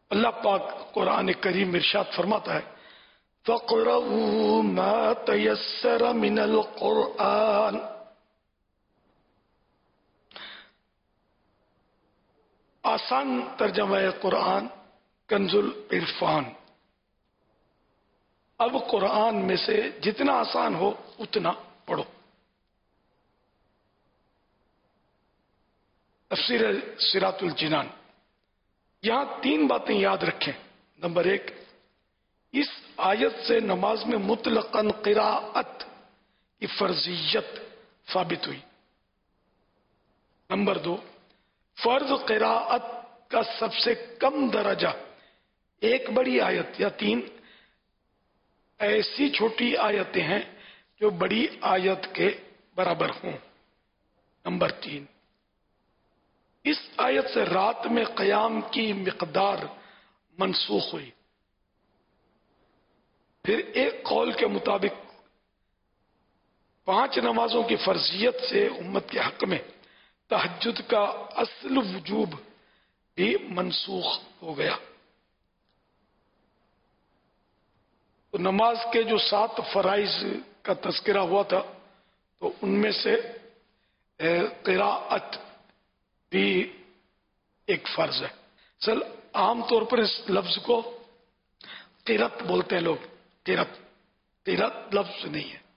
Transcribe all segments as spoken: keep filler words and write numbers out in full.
اللہ پاک قرآن کریم ارشاد فرماتا ہے فَقْرَؤُوا مَا تَيَسَّرَ مِنَ الْقُرْآنِ، آسان ترجمہ قرآن کنز العرفان۔ اب قرآن میں سے جتنا آسان ہو اتنا پڑھو۔ تفسیر صراط الجنان۔ یہاں تین باتیں یاد رکھیں۔ نمبر ایک، اس آیت سے نماز میں مطلقاً قراءت کی فرضیت ثابت ہوئی۔ نمبر دو، فرض قراءت کا سب سے کم درجہ ایک بڑی آیت یا تین ایسی چھوٹی آیتیں ہیں جو بڑی آیت کے برابر ہوں۔ نمبر تین، اس آیت سے رات میں قیام کی مقدار منسوخ ہوئی۔ پھر ایک قول کے مطابق پانچ نمازوں کی فرضیت سے امت کے حق میں تہجد کا اصل وجوب بھی منسوخ ہو گیا۔ تو نماز کے جو سات فرائض کا تذکرہ ہوا تھا تو ان میں سے قراءت بھی ایک فرض ہے۔ اصل عام طور پر اس لفظ کو قرات بولتے ہیں لوگ، قرات قرات لفظ نہیں ہے،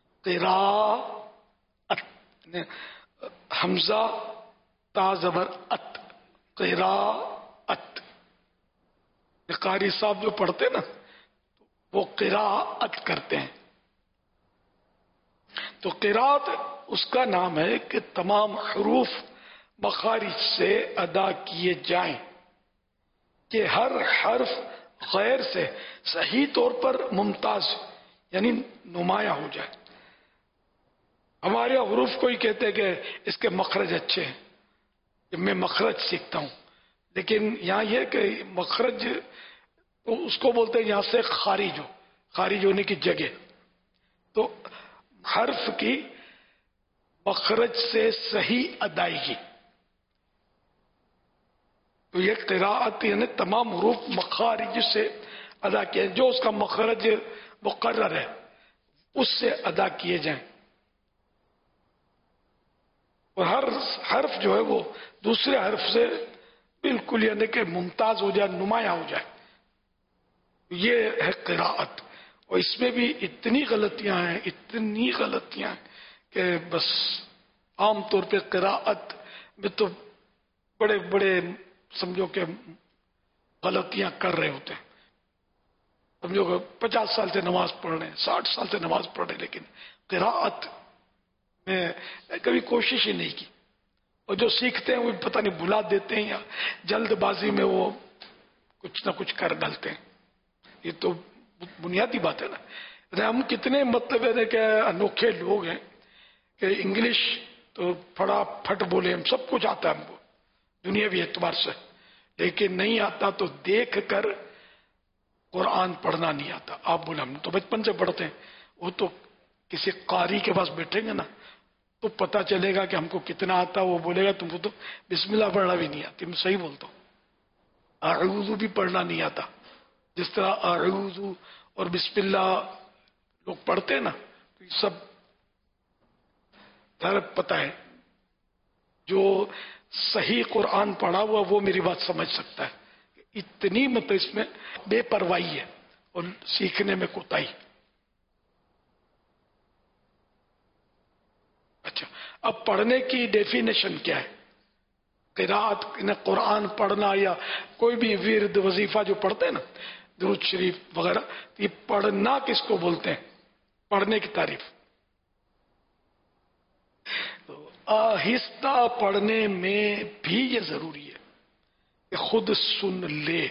قراءت حمزہ تا زبر ات، قراءت۔ قاری صاحب جو پڑھتے ہیں نا وہ قراءت کرتے ہیں۔ تو قراءت اس کا نام ہے کہ تمام حروف مخارج سے ادا کیے جائیں، کہ ہر حرف غیر سے صحیح طور پر ممتاز یعنی نمایاں ہو جائے۔ ہمارے حروف کو ہی کہتے ہیں کہ اس کے مخرج اچھے ہیں، جب میں مخرج سیکھتا ہوں، لیکن یہاں یہ کہ مخرج تو اس کو بولتے ہیں یہاں سے خارج ہو، خارج ہونے کی جگہ۔ تو حرف کی مخرج سے صحیح ادائیگی، تو یہ قراءت یعنی تمام حروف مخارج سے ادا کیے، جو اس کا مخرج مقرر ہے اس سے ادا کیے جائیں، اور ہر حرف جو ہے وہ دوسرے حرف سے بالکل یعنی کہ ممتاز ہو جائے، نمایاں ہو جائے، یہ ہے قراءت۔ اور اس میں بھی اتنی غلطیاں ہیں اتنی غلطیاں ہیں کہ بس عام طور پہ قراءت میں تو بڑے بڑے سمجھو کہ غلطیاں کر رہے ہوتے ہیں۔ سمجھو کہ پچاس سال سے نماز پڑھ رہے ہیں، ساٹھ سال سے نماز پڑھ رہے ہیں، لیکن قراءت میں کبھی کوشش ہی نہیں کی، اور جو سیکھتے ہیں وہ پتہ نہیں بھلا دیتے ہیں یا جلد بازی میں وہ کچھ نہ کچھ کر ڈالتے ہیں۔ یہ تو بنیادی بات ہے نا۔ ہم کتنے مطلب ہے کہ انوکھے لوگ ہیں کہ انگلش تو پھڑا پھٹ بولے، ہم سب کچھ آتا ہے ہم کو دنیاوی اعتبار سے، لیکن نہیں آتا تو دیکھ کر قرآن پڑھنا نہیں آتا۔ آپ بولے ہم تو بچپن سے پڑھتے ہیں، وہ تو کسی قاری کے پاس بیٹھیں گے نا تو پتہ چلے گا کہ ہم کو کتنا آتا، وہ بولے گا تم کو تو بسم اللہ پڑھنا بھی نہیں آتی۔ میں صحیح بولتا ہوں، اعوذ بھی پڑھنا نہیں آتا، جس طرح اعوذ اور بسم اللہ لوگ پڑھتے ہیں نا، تو یہ سب پتہ ہے۔ جو صحیح قرآن پڑھا ہوا وہ میری بات سمجھ سکتا ہے، اتنی مطلب اس میں بے پرواہی ہے اور سیکھنے میں کوتاہی۔ اچھا، اب پڑھنے کی ڈیفینیشن کیا ہے؟ قراءت قرآن پڑھنا یا کوئی بھی ورد وظیفہ جو پڑھتے ہیں نا، درود شریف وغیرہ، یہ پڑھنا کس کو بولتے ہیں؟ پڑھنے کی تعریف تو آہستہ پڑھنے میں بھی یہ ضروری ہے کہ خود سن لے۔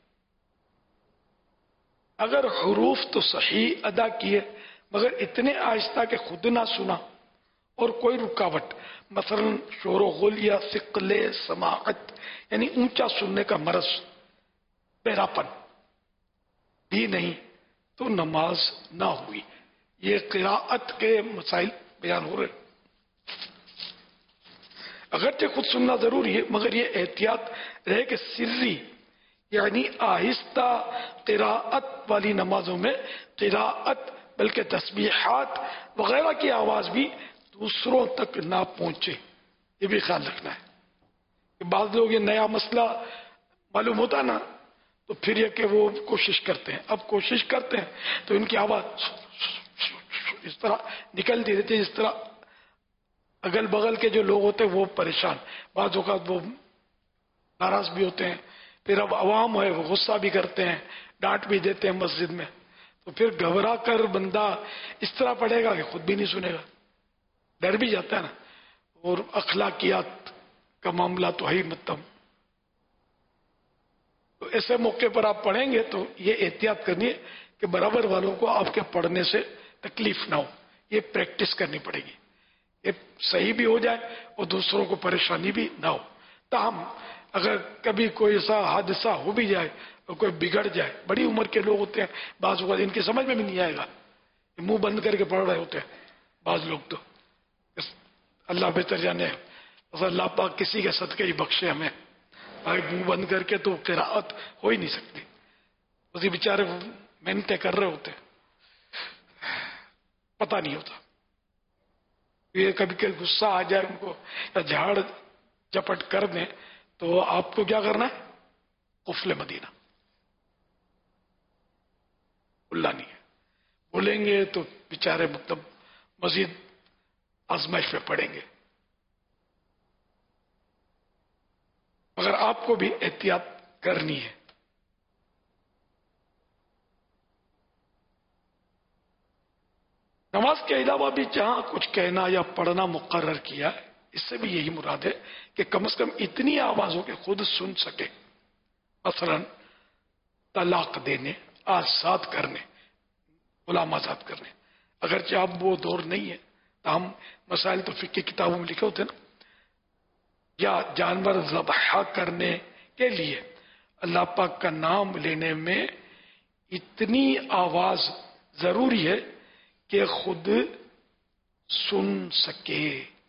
اگر حروف تو صحیح ادا کیے مگر اتنے آہستہ کہ خود نہ سنا اور کوئی رکاوٹ، مثلا شور و غل یا ثقل سماعت یعنی اونچا سننے کا مرض، پیراپن بھی نہیں، تو نماز نہ ہوئی۔ یہ قراءت کے مسائل بیان ہو رہے۔ اگرچہ خود سننا ضروری ہے مگر یہ احتیاط رہے کہ سری یعنی آہستہ قراءت والی نمازوں میں قراءت بلکہ تسبیحات وغیرہ کی آواز بھی دوسروں تک نہ پہنچے، یہ بھی خیال رکھنا ہے کہ بعض لوگ یہ نیا مسئلہ معلوم ہوتا نا تو پھر یہ کہ وہ کوشش کرتے ہیں، اب کوشش کرتے ہیں تو ان کی آواز اس طرح نکلتی رہتی ہے جس طرح اگل بغل کے جو لوگ ہوتے ہیں وہ پریشان، بعض اوقات وہ ناراض بھی ہوتے ہیں، پھر اب عوام ہے وہ غصہ بھی کرتے ہیں، ڈانٹ بھی دیتے ہیں مسجد میں، تو پھر گھبرا کر بندہ اس طرح پڑھے گا کہ خود بھی نہیں سنے گا، ڈر بھی جاتا ہے نا۔ اور اخلاقیات کا معاملہ تو ہے مطلب، تو ایسے موقع پر آپ پڑھیں گے تو یہ احتیاط کرنی ہے کہ برابر والوں کو آپ کے پڑھنے سے تکلیف نہ ہو، یہ پریکٹس کرنی پڑے گی، یہ صحیح بھی ہو جائے اور دوسروں کو پریشانی بھی نہ ہو۔ تاہم اگر کبھی کوئی ایسا حادثہ ہو بھی جائے اور کوئی بگڑ جائے، بڑی عمر کے لوگ ہوتے ہیں، بعض اوقات ان کی سمجھ میں بھی نہیں آئے گا، منہ بند کر کے پڑھ رہے ہوتے ہیں بعض لوگ، تو اللہ بہتر جانے، اللہ پاک کسی کے صدقے ہی بخشے ہمیں، بھائی منہ بند کر کے تو قراءت ہو ہی نہیں سکتی، اسی بیچارے محنتیں کر رہے ہوتے ہیں، پتہ نہیں ہوتا، یہ کبھی کبھی غصہ آ جائے ان کو یا جھاڑ جپٹ کر دیں تو آپ کو کیا کرنا ہے؟ قفل مدینہ اللہ نہیں ہے، بولیں گے تو بیچارے مطلب مزید آزمائش پہ پڑیں گے، مگر آپ کو بھی احتیاط کرنی ہے۔ نماز کے علاوہ بھی جہاں کچھ کہنا یا پڑھنا مقرر کیا ہے، اس سے بھی یہی مراد ہے کہ کم از کم اتنی آواز ہو کہ خود سن سکے، مثلا طلاق دینے، آزاد کرنے، غلام آزاد کرنے، اگرچہ اب وہ دور نہیں ہے، تاہم مسائل تو فقہ کی کتابوں میں لکھے ہوتے ہیں نا، یا جانور ذبح کرنے کے لیے اللہ پاک کا نام لینے میں اتنی آواز ضروری ہے کہ خود سن سکے۔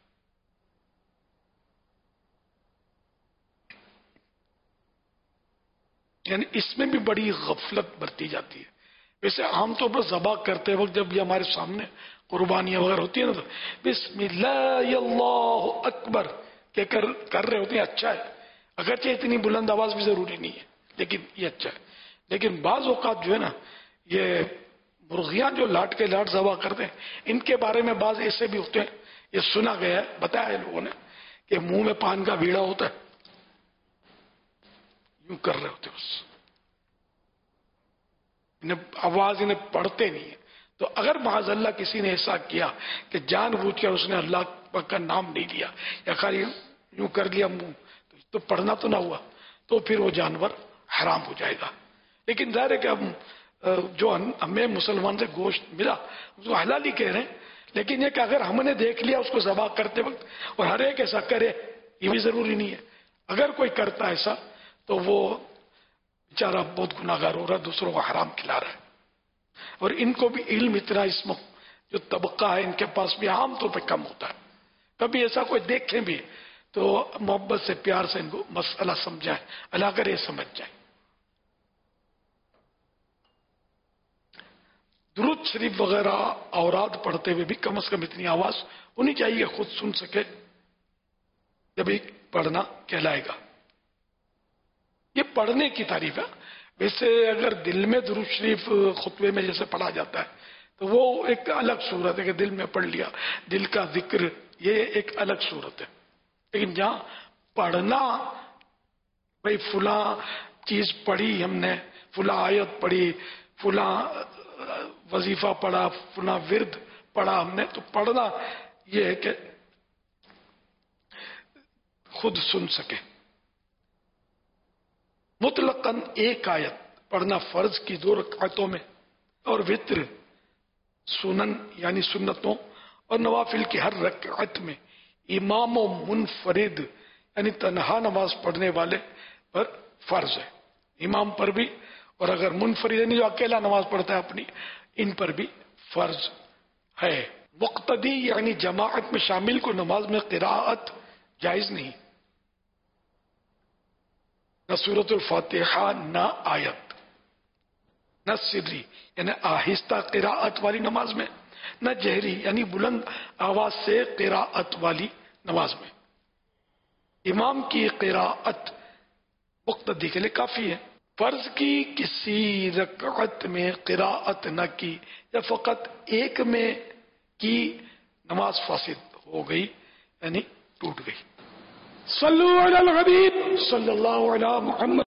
یعنی اس میں بھی بڑی غفلت برتی جاتی ہے۔ ویسے عام طور پر ذبح کرتے وقت جب یہ ہمارے سامنے قربانیاں وغیرہ ہوتی ہیں نا تو بسم اللہ اللہ اکبر کہہ کر کر رہے ہوتے ہیں، اچھا ہے، اگرچہ اتنی بلند آواز بھی ضروری نہیں ہے لیکن یہ اچھا ہے۔ لیکن بعض اوقات جو ہے نا یہ مرغیاں جو لاٹ کے لاٹ ذبح کرتے ہیں، ان کے بارے میں بعض ایسے بھی ہوتے ہیں، یہ سنا گیا ہے، بتایا ہے لوگوں نے کہ منہ میں پان کا بیڑا ہوتا ہے، یوں کر رہے ہوتے بس، انہیں آواز انہیں پڑھتے نہیں ہے۔ تو اگر معاذ اللہ کسی نے ایسا کیا کہ جان بوجھ کر اس نے اللہ کا نام نہیں لیا یا خالی یوں کر لیا منہ، تو پڑھنا تو نہ ہوا، تو پھر وہ جانور حرام ہو جائے گا۔ لیکن ظاہر ہے کہ ہم جو ہمیں مسلمان سے گوشت ملا اس کو حلال ہی کہہ رہے ہیں، لیکن یہ کہ اگر ہم نے دیکھ لیا اس کو ذبح کرتے وقت اور ہر ایک ایسا کرے یہ بھی ضروری نہیں ہے، اگر کوئی کرتا ایسا تو وہ بیچارہ بہت گناہ گار ہو رہا ہے، دوسروں کو حرام کھلا رہا ہے۔ اور ان کو بھی علم اتنا، اس جو طبقہ ہے ان کے پاس بھی عام طور پہ کم ہوتا ہے، کبھی ایسا کوئی دیکھیں بھی تو محبت سے پیار سے ان کو مسئلہ سمجھائیں، اللہ کرے سمجھ جائیں۔ درود شریف وغیرہ اوراد پڑھتے ہوئے بھی کم از کم اتنی آواز ہونی چاہیے کہ خود سن سکے، جبھی پڑھنا کہلائے گا۔ یہ پڑھنے کی تعریف ہے، ویسے اگر دل میں درود شریف خطبے میں جیسے پڑھا جاتا ہے تو وہ ایک الگ صورت ہے کہ دل میں پڑھ لیا، دل کا ذکر، یہ ایک الگ صورت ہے۔ لیکن جہاں پڑھنا، بھئی فلاں چیز پڑھی ہم نے، فلاں آیت پڑھی، فلاں وظیفہ پڑھا، فلاں ورد پڑھا ہم نے، تو پڑھنا یہ ہے کہ خود سن سکے۔ مطلقاً ایک آیت پڑھنا فرض کی دو رکعتوں میں اور وتر سنن یعنی سنتوں اور نوافل کی ہر رکعت میں امام و منفرد یعنی تنہا نماز پڑھنے والے پر فرض ہے، امام پر بھی، اور اگر منفرد یعنی جو اکیلا نماز پڑھتا ہے اپنی، ان پر بھی فرض ہے۔ مقتدی یعنی جماعت میں شامل کو نماز میں قراءت جائز نہیں، نہ سورۃ الفاتحہ نہ آیت، نہ سری یعنی آہستہ قراءت والی نماز میں، نہ جہری یعنی بلند آواز سے قراءت والی نماز میں۔ امام کی قراءت مقتدی کے لیے کافی ہے۔ فرض کی کسی رکعت میں قراءت نہ کی یا فقط ایک میں کی، نماز فاسد ہو گئی یعنی ٹوٹ گئی۔ صلو علی الحبیب صلی اللہ علی محمد